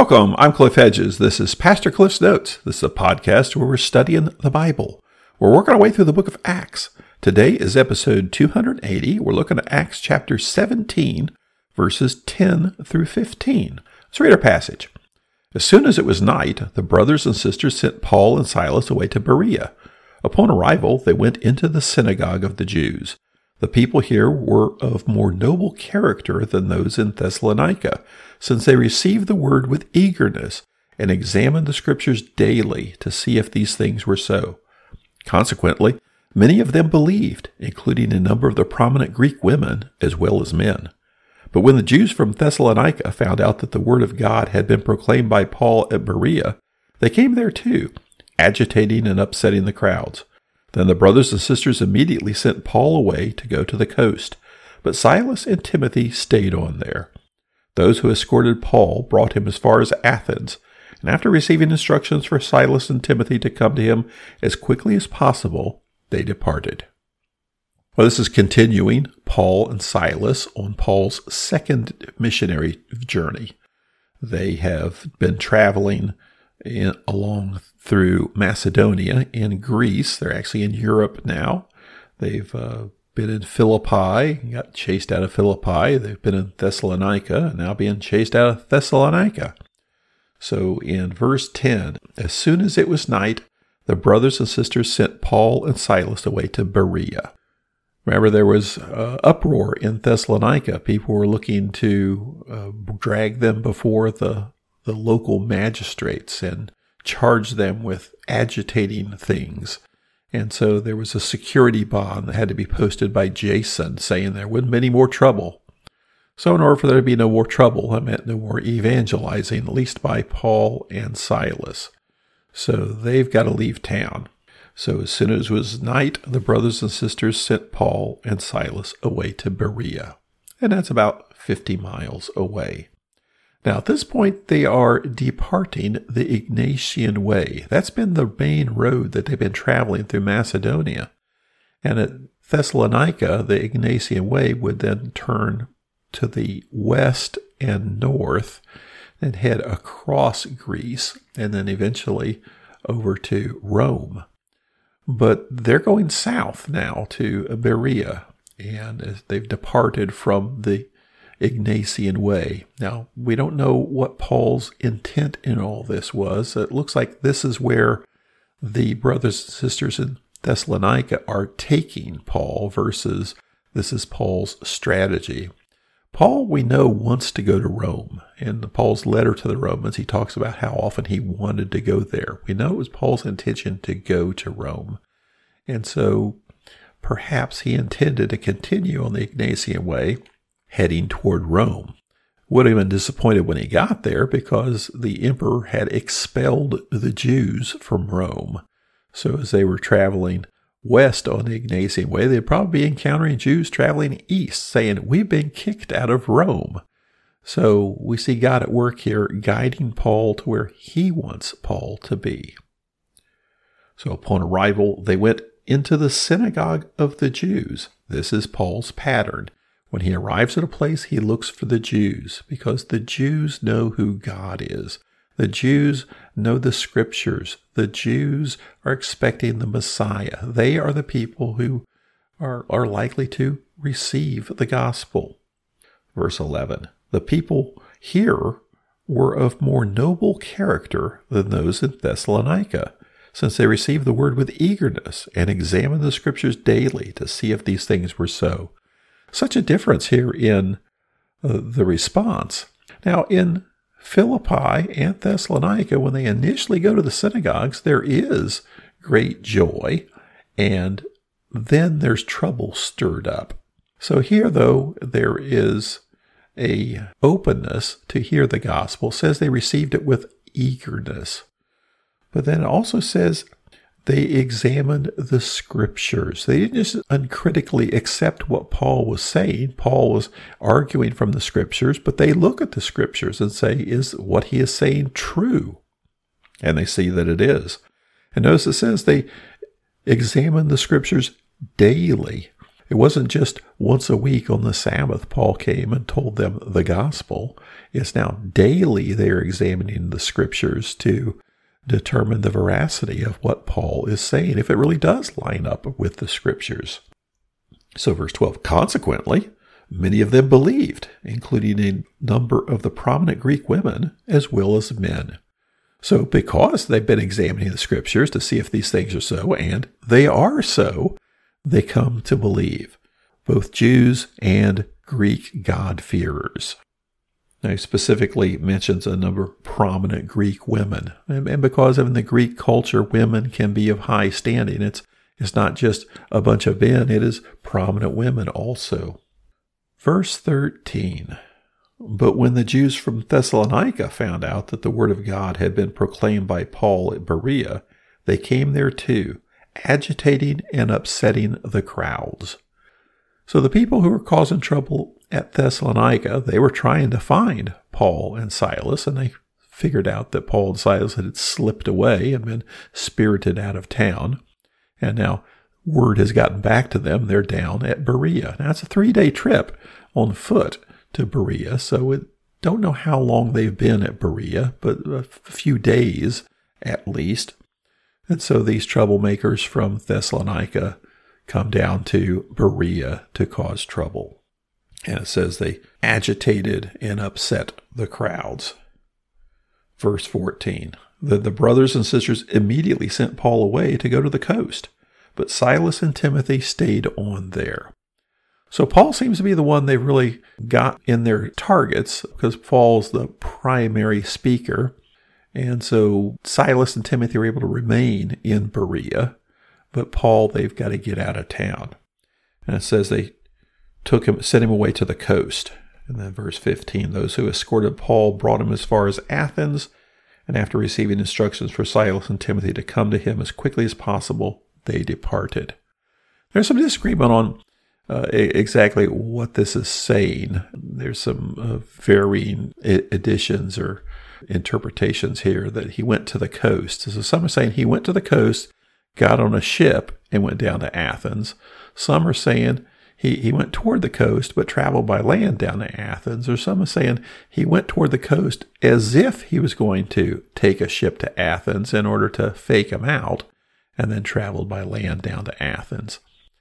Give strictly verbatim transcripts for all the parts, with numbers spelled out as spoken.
Welcome, I'm Cliff Hedges. This is Pastor Cliff's Notes. This is a podcast where we're studying the Bible. We're working our way through the book of Acts. Today is episode two hundred eighty. We're looking at Acts chapter seventeen, verses ten through fifteen. Let's read our passage. As soon as it was night, the brothers and sisters sent Paul and Silas away to Berea. Upon arrival, they went into the synagogue of the Jews. The people here were of more noble character than those in Thessalonica, since they received the word with eagerness and examined the Scriptures daily to see if these things were so. Consequently, many of them believed, including a number of the prominent Greek women as well as men. But when the Jews from Thessalonica found out that the word of God had been proclaimed by Paul at Berea, they came there too, agitating and upsetting the crowds. Then the brothers and sisters immediately sent Paul away to go to the coast, but Silas and Timothy stayed on there. Those who escorted Paul brought him as far as Athens, and after receiving instructions for Silas and Timothy to come to him as quickly as possible, they departed. Well, this is continuing Paul and Silas on Paul's second missionary journey. They have been traveling in, along through Macedonia in Greece. They're actually in Europe now. They've uh, been in Philippi, got chased out of Philippi. They've been in Thessalonica, and now being chased out of Thessalonica. So in verse ten, as soon as it was night, the brothers and sisters sent Paul and Silas away to Berea. Remember, there was uh, uproar in Thessalonica. People were looking to uh, drag them before the, the local magistrates and charge them with agitating things. And so there was a security bond that had to be posted by Jason saying there wouldn't be any more trouble. So in order for there to be no more trouble, that meant no more evangelizing, at least by Paul and Silas. So they've got to leave town. So as soon as it was night, the brothers and sisters sent Paul and Silas away to Berea. And that's about fifty miles away. Now, at this point, they are departing the Egnatian Way. That's been the main road that they've been traveling through Macedonia. And at Thessalonica, the Egnatian Way would then turn to the west and north and head across Greece and then eventually over to Rome. But they're going south now to Berea, and they've departed from the Egnatian Way. Now, we don't know what Paul's intent in all this was. It looks like this is where the brothers and sisters in Thessalonica are taking Paul versus this is Paul's strategy. Paul, we know, wants to go to Rome. In Paul's letter to the Romans, he talks about how often he wanted to go there. We know it was Paul's intention to go to Rome. And so perhaps he intended to continue on the Egnatian Way, heading toward Rome. Would have been disappointed when he got there because the emperor had expelled the Jews from Rome. So as they were traveling west on the Egnatian Way, they'd probably be encountering Jews traveling east, saying, "We've been kicked out of Rome." So we see God at work here, guiding Paul to where he wants Paul to be. So upon arrival, they went into the synagogue of the Jews. This is Paul's pattern. When he arrives at a place, he looks for the Jews because the Jews know who God is. The Jews know the Scriptures. The Jews are expecting the Messiah. They are the people who are, are likely to receive the gospel. Verse eleven, the people here were of more noble character than those in Thessalonica, since they received the word with eagerness and examined the Scriptures daily to see if these things were so. Such a difference here in uh, the response. Now, in Philippi and Thessalonica, when they initially go to the synagogues, there is great joy, and then there's trouble stirred up. So here, though, there is a openness to hear the gospel. It says they received it with eagerness. But then it also says they examined the Scriptures. They didn't just uncritically accept what Paul was saying. Paul was arguing from the Scriptures, but they look at the Scriptures and say, is what he is saying true? And they see that it is. And notice it says they examined the Scriptures daily. It wasn't just once a week on the Sabbath Paul came and told them the gospel. It's now daily they are examining the scriptures to determine the veracity of what Paul is saying, if it really does line up with the scriptures. So verse twelve, consequently, many of them believed, including a number of the prominent Greek women as well as men. So because they've been examining the scriptures to see if these things are so, and they are so, they come to believe, both Jews and Greek God-fearers. Now, he specifically mentions a number of prominent Greek women. And because in the Greek culture, women can be of high standing. It's, it's not just a bunch of men, it is prominent women also. Verse thirteen, but when the Jews from Thessalonica found out that the word of God had been proclaimed by Paul at Berea, they came there too, agitating and upsetting the crowds. So the people who were causing trouble at Thessalonica, they were trying to find Paul and Silas, and they figured out that Paul and Silas had slipped away and been spirited out of town. And now word has gotten back to them. They're down at Berea. Now, it's a three-day trip on foot to Berea, so we don't know how long they've been at Berea, but a few days at least. And so these troublemakers from Thessalonica come down to Berea to cause trouble. And it says they agitated and upset the crowds. Verse fourteen, the, the brothers and sisters immediately sent Paul away to go to the coast, but Silas and Timothy stayed on there. So Paul seems to be the one they really got in their targets because Paul's the primary speaker. And so Silas and Timothy were able to remain in Berea, but Paul, they've got to get out of town. And it says they took him, sent him away to the coast. And then verse fifteen, those who escorted Paul brought him as far as Athens, and after receiving instructions for Silas and Timothy to come to him as quickly as possible, they departed. There's some disagreement on uh, exactly what this is saying. There's some uh, varying additions or interpretations here that he went to the coast. So some are saying he went to the coast, got on a ship, and went down to Athens. Some are saying he, he went toward the coast, but traveled by land down to Athens. Or some are saying he went toward the coast as if he was going to take a ship to Athens in order to fake him out, and then traveled by land down to Athens.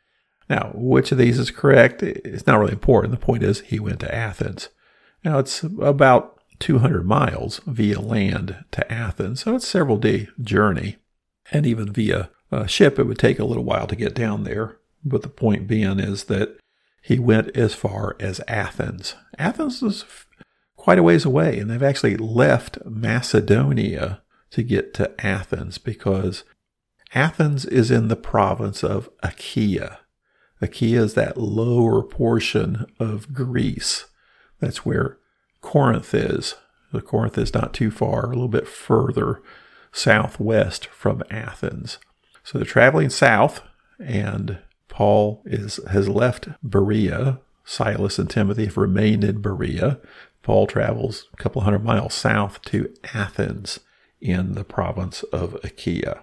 Now, which of these is correct? It's not really important. The point is he went to Athens. Now, it's about two hundred miles via land to Athens, so it's a several day journey. And even via a ship, it would take a little while to get down there. But the point being is that he went as far as Athens. Athens is quite a ways away, and they've actually left Macedonia to get to Athens because Athens is in the province of Achaia. Achaia is that lower portion of Greece. That's where Corinth is. The Corinth is not too far, a little bit further southwest from Athens. So they're traveling south, and Paul is has left Berea. Silas and Timothy have remained in Berea. Paul travels a couple hundred miles south to Athens in the province of Achaia.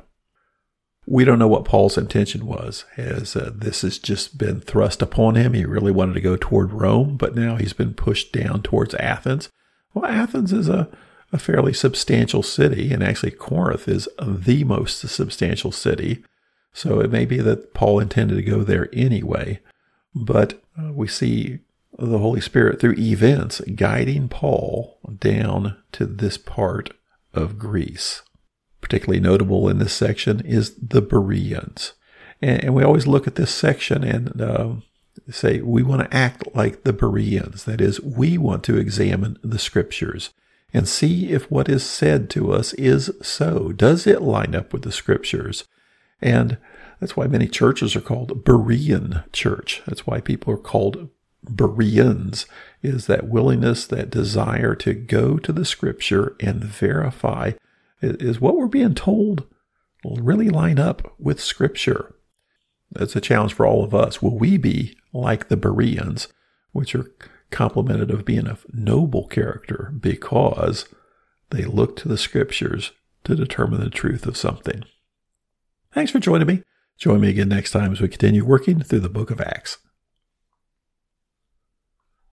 We don't know what Paul's intention was, as uh, this has just been thrust upon him. He really wanted to go toward Rome, but now he's been pushed down towards Athens. Well, Athens is a, a fairly substantial city, and actually Corinth is the most substantial city. So it may be that Paul intended to go there anyway, but uh, we see the Holy Spirit through events guiding Paul down to this part of Greece. Particularly notable in this section is the Bereans. And, and we always look at this section and uh, say we want to act like the Bereans. That is, we want to examine the scriptures and see if what is said to us is so. Does it line up with the scriptures? And that's why many churches are called Berean church. That's why people are called Bereans, is that willingness, that desire to go to the scripture and verify, is what we're being told will really line up with scripture. That's a challenge for all of us. Will we be like the Bereans, which are complimented of being of noble character because they look to the scriptures to determine the truth of something? Thanks for joining me. Join me again next time as we continue working through the book of Acts.